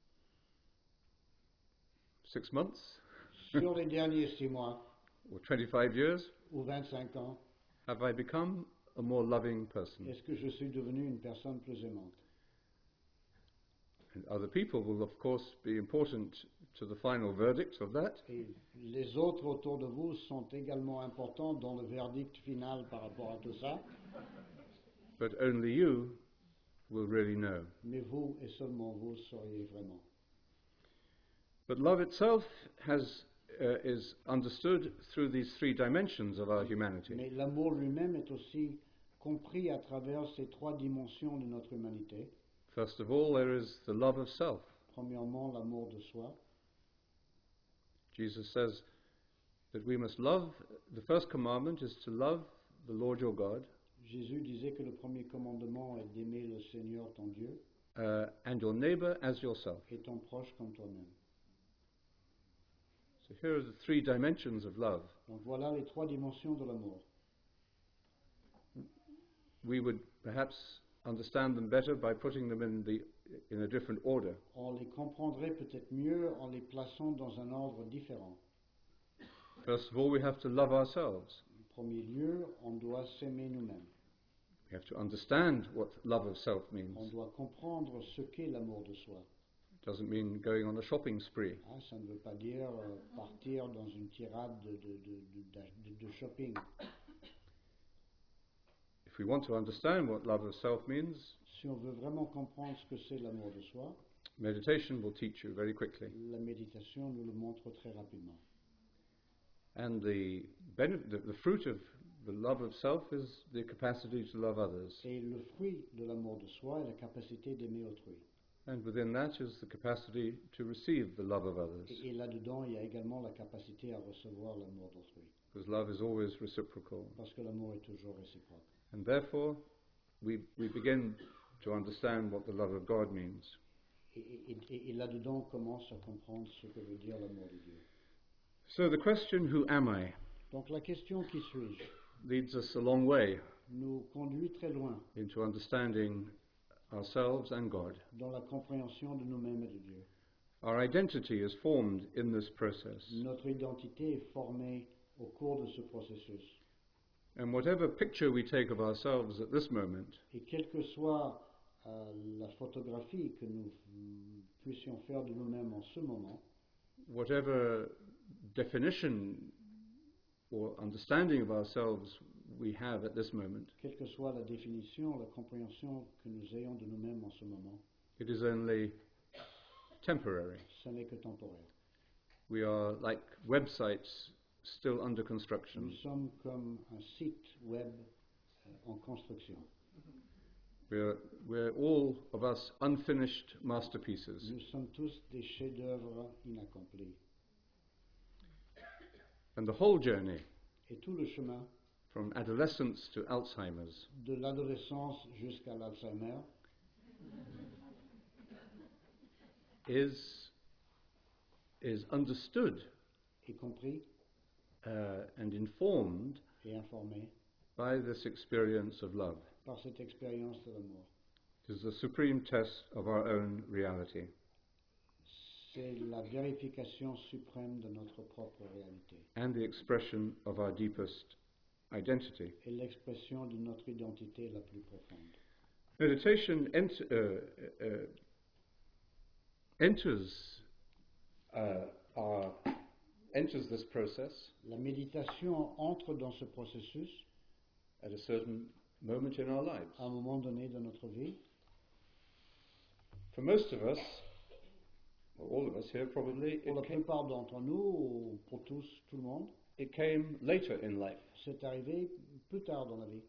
6 months sur les derniers 6 mois or 25 years, ou 25 ans, have I become a more loving person? est-ce que je suis devenu une personne plus aimante? And other people will, of course, be important to the final verdict of that. Et les autres autour de vous sont également importants dans le verdict final par rapport à tout ça, But only you will really know. mais vous et seulement vous sauriez vraiment. But love itself is understood through these three dimensions of our humanity. Mais l'amour lui-même est aussi compris à travers ces 3 dimensions de notre humanité. First of all, there is the love of self. Premièrement, l'amour de soi. Jesus says that we must love, the first commandment is to love the Lord your God Jésus disait que le premier commandement est d'aimer le Seigneur ton Dieu and your neighbor as yourself. et ton proche comme toi-même. So here are the three dimensions of love. Donc voilà les 3 dimensions de l'amour. We would perhaps understand them better by putting them in a different order. On les comprendrait peut-être mieux en les plaçant dans un ordre différent. First of all, we have to love ourselves. En premier lieu, on doit s'aimer nous-mêmes. We have to understand what love of self On means. doit comprendre ce qu'est l'amour de soi. It doesn't mean going on a shopping spree. Ah, ça ne veut pas dire partir dans une tirade de shopping. If we want to understand what love of self means, Si on veut vraiment comprendre ce que c'est l'amour de soi, meditation will teach you very quickly. la méditation nous le montre très rapidement. And the fruit of the love of self is the capacity to love others. Et le fruit de l'amour de soi est la capacité d'aimer autrui. And within that is the capacity to receive the love of others. Et là-dedans, il y a également la capacité à recevoir l'amour d'autrui. Because love is always reciprocal. Parce que l'amour est toujours réciproque. And therefore, we begin to understand what the love of God means. Et là-dedans, on commence à comprendre ce que veut dire l'amour de Dieu. So the question, who am I, Donc la question qui suis-je leads us a long way nous conduit très loin into understanding ourselves and God. dans la compréhension de nous-mêmes et de Dieu. Our identity is formed in this process. Notre identité est formée au cours de ce processus. And whatever picture we take of ourselves at this moment, Et quelle que soit la photographie que nous puissions faire de nous-mêmes en ce moment, whatever definition or understanding of ourselves we have at this moment, quelle que soit la définition, la compréhension que nous ayons de nous-mêmes en ce moment, it is only temporary. ce n'est que temporaire. We are like websites still under Nous construction. sommes comme un site web en construction. We're all of us unfinished masterpieces. Nous sommes tous des chefs-d'œuvre inaccomplis. And the whole journey, Et tout le chemin, from adolescence to Alzheimer's, de l'adolescence jusqu'à l'Alzheimer, is understood est compris and informed et informé by this experience of love. par cette expérience de l'amour. It is the supreme test of our own reality. C'est la vérification suprême de notre propre réalité And the expression of our deepest identity. et l'expression de notre identité la plus profonde. Meditation enters this process La méditation entre dans ce processus at a certain moment in our lives. à un moment donné de notre vie. For most of us, or all of us here probably, Pour la plupart d'entre nous, ou pour tous, tout le monde, it came later in life. c'est arrivé plus tard dans la vie.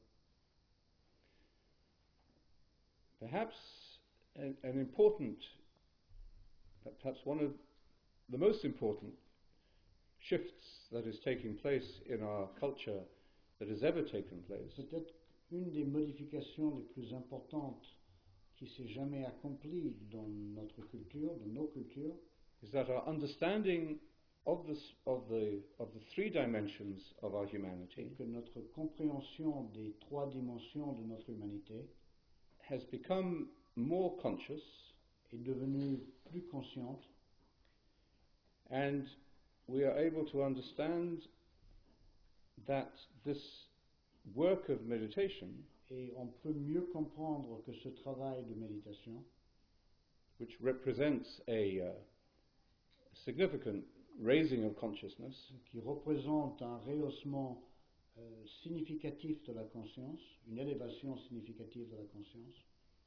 Perhaps an important, perhaps one of the most important shifts that is taking place in our culture that has ever taken place Peut-être une des modifications les plus importantes qui s'est jamais accomplie dans notre culture, dans nos cultures, is that our understanding of the three dimensions of our humanity que notre compréhension des trois dimensions de notre humanité has become more conscious, est devenue plus consciente, and we are able to understand that this work of meditation, et on peut mieux comprendre que ce travail de méditation, which represents a significant raising of consciousness, qui représente un rehaussement significatif de la conscience, une élévation significative de la conscience,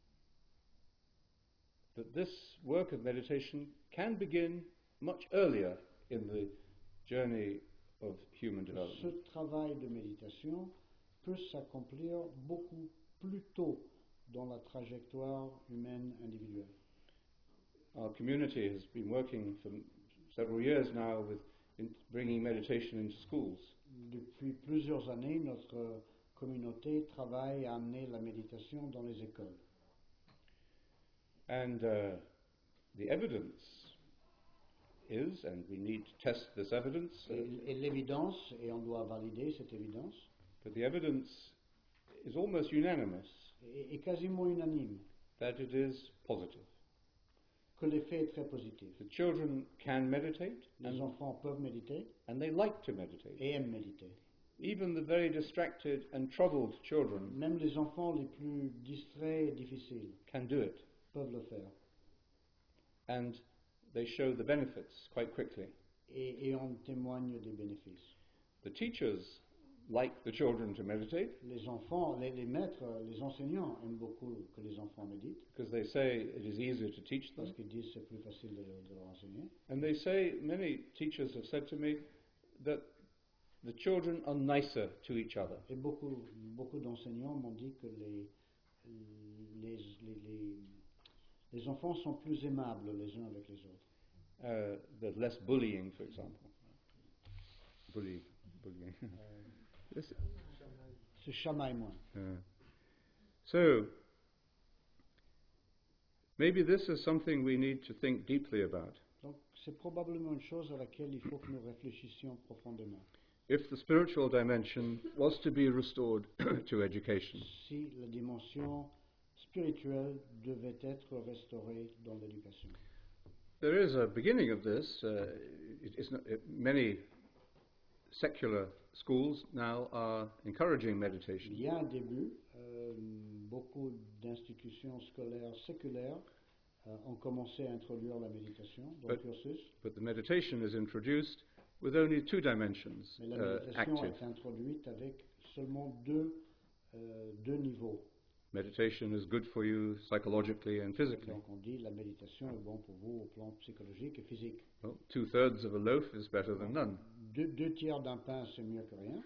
that this work of meditation can begin much earlier in the journey of human ce development. travail de méditation peut s'accomplir beaucoup plus tôt dans la trajectoire humaine individuelle. Our community has been working for several years now with bringing meditation into schools. Depuis plusieurs années, notre communauté travaille à amener la méditation dans les écoles. And the evidence is, and we need to test this evidence, Et l'évidence, et on doit valider cette évidence, but the evidence is almost unanimous est quasiment unanime, that it is positive. que l'effet est très positif. The children can meditate, Les enfants peuvent méditer and they like to meditate. et aiment méditer. Even the very distracted and troubled children Même les enfants les plus distraits et difficiles can do it, peuvent le faire. and they show the benefits quite quickly. Et on témoigne des bénéfices. The teachers like the children to meditate Les enfants, les maîtres, les enseignants aiment beaucoup que les enfants méditent because they say it is easier to teach them. parce qu'ils disent que c'est plus facile de leur enseigner. And they say, many teachers have said to me, that the children are nicer to each other. Et beaucoup d'enseignants m'ont dit que les enfants sont plus aimables les uns avec les autres. There's less bullying, for example. Bullying. Yes. Se chamaillent moins. So, maybe this is something we need to think deeply about. Donc c'est probablement une chose à laquelle il faut que nous réfléchissions profondément. If the spiritual dimension was to be restored to education, Si la dimension spirituelle devait être restaurée dans l'éducation. there is a beginning of this. Many secular schools now are encouraging meditation. Il y a un début. Beaucoup d'institutions scolaires séculaires ont commencé à introduire la méditation dans le cursus. But the meditation is introduced with only two dimensions Mais la méditation active. est introduite avec seulement deux niveaux. Meditation is good for you psychologically and physically. Donc on dit la méditation est bon pour vous au plan psychologique et physique. Well, 2/3 of a loaf is better than none. Deux tiers d'un pain, c'est mieux que rien.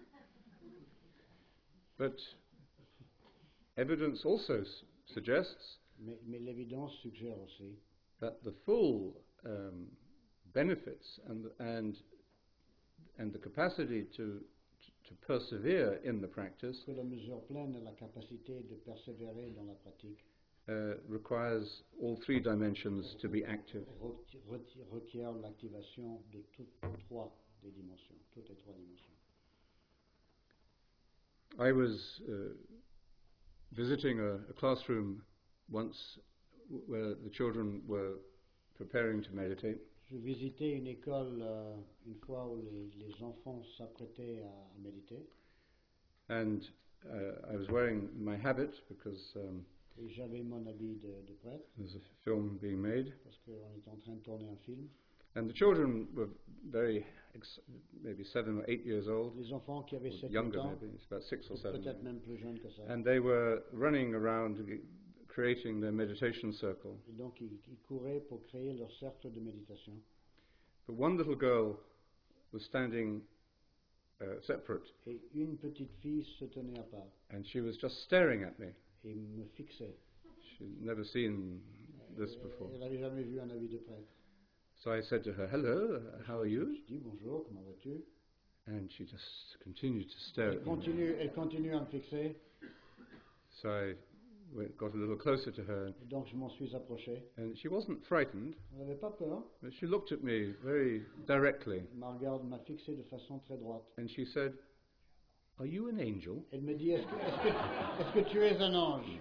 But evidence also suggests Mais l'évidence suggère aussi that the full benefits and the capacity to persevere in the practice que la mesure pleine et la capacité de persévérer dans la pratique requires all three dimensions to be active. requiert l'activation de toutes les trois dimensions. I was visiting a classroom once where the children were preparing to meditate. Je visitais une école une fois où les enfants s'apprêtaient à méditer. And I was wearing my habit because Et j'avais mon habit de prêtre there's a film being made. parce qu'on était en train de tourner un film. And the children were maybe 7 or 8 years old, Les enfants qui avaient or 7 younger ans, maybe, it's about 6 or 7. peut-être même plus jeunes que ça. And they were running around creating their meditation circle. Et donc ils couraient pour créer leur cercle de méditation. But one little girl was standing separate, Et une petite fille se tenait à part and she was just staring at me. et me fixait. She'd never seen this before. Elle n'avait jamais vu un habit de prêtre. So I said to her, "Hello, how are you?" Je dis bonjour, comment vas-tu? And she just continued to stare at me. Elle continue à me fixer. So I got a little closer to her, Et donc je m'en suis approché. and she wasn't frightened, Elle n'avait pas peur. but she looked at me very directly, Elle m'a fixé de façon très droite. and she said, "Are you an angel?" Elle me dit est-ce que tu es un ange?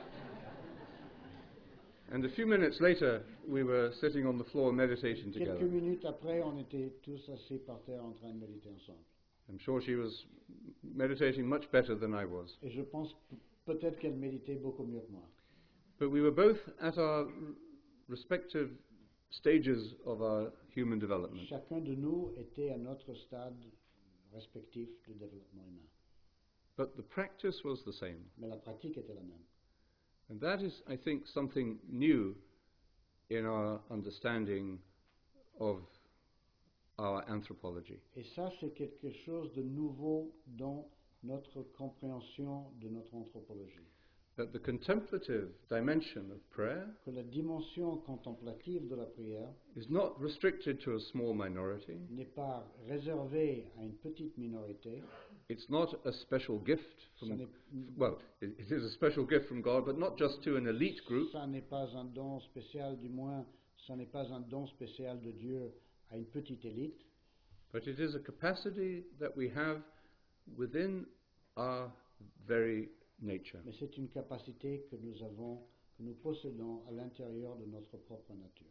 And a few minutes later, we were sitting on the floor meditating Quelques together. minutes après, on était tous assis par terre en train de méditer ensemble. I'm sure she was meditating much better than I was. Et je pense peut-être qu'elle méditait beaucoup mieux que moi. But we were both at our respective stages of our human development. Chacun de nous était à notre stade respectif de développement humain. But the practice was the same. Mais la pratique était la même. And that is, I think, something new in our understanding of our anthropology. Et ça, c'est quelque chose de nouveau dans notre compréhension de notre anthropologie. That the contemplative dimension of prayer Que la dimension contemplative de la prière is not restricted to a small minority. n'est pas réservée à une petite minorité. It's not a special gift Ça from, n'est- well, it is a special gift from God, but not just to an elite group, Ça n'est pas un don spécial, du moins, ça n'est pas un don spécial de Dieu à une petite élite, but it is a capacity that we have within our very nature. mais c'est une capacité que nous avons, que nous possédons à l'intérieur de notre propre nature.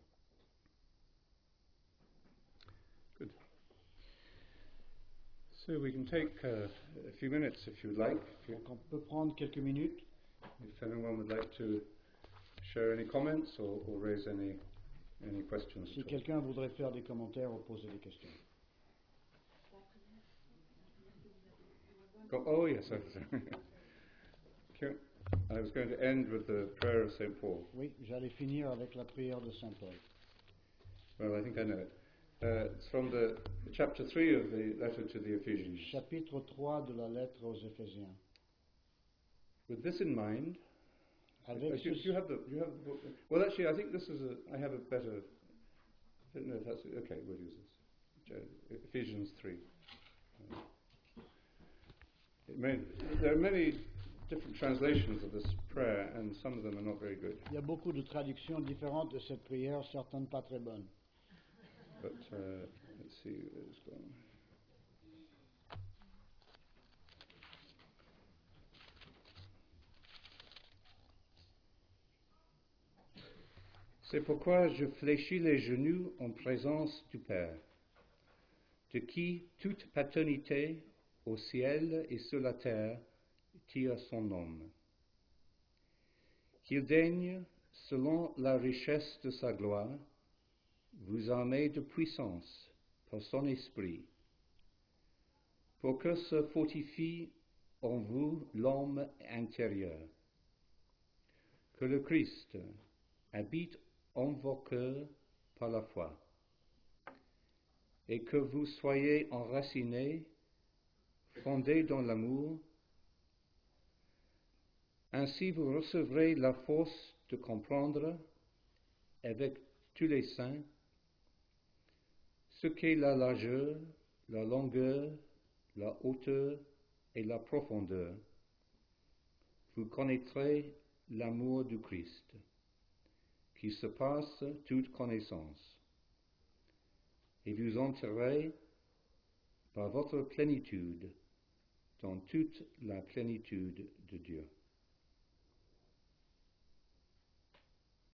Good. So we can take a few minutes if you would like. Donc on peut prendre quelques minutes. If anyone would like to share any comments or raise any questions. Si at all. quelqu'un voudrait faire des commentaires ou poser des questions. Oh yes, sorry. I was going to end with the prayer of St. Paul. Oui, j'allais finir avec la prière de Saint Paul. Well, I think I know it. It's from the chapter 3 of the letter to the Ephesians. Chapitre 3 de la lettre aux Éphésiens. With this in mind, Avec do you have the book? Well, actually, I think this is I have a better. I don't know if that's okay. We'll use this. Ephesians 3. There are many different translations of this prayer, and some of them are not very good. Il y a beaucoup de traductions différentes de cette prière, certaines pas très bonnes. But let's see where it's gone. C'est pourquoi je fléchis les genoux en présence du Père, de qui toute paternité au ciel et sur la terre tire son nom. Qu'il daigne, selon la richesse de sa gloire, vous armer de puissance par son esprit, pour que se fortifie en vous l'homme intérieur, que le Christ habite en vos cœurs par la foi, et que vous soyez enracinés, fondés dans l'amour. Ainsi vous recevrez la force de comprendre, avec tous les saints, ce qu'est la largeur, la longueur, la hauteur et la profondeur. Vous connaîtrez l'amour du Christ, qui surpasse toute connaissance, et vous entrerez par votre plénitude dans toute la plénitude de Dieu.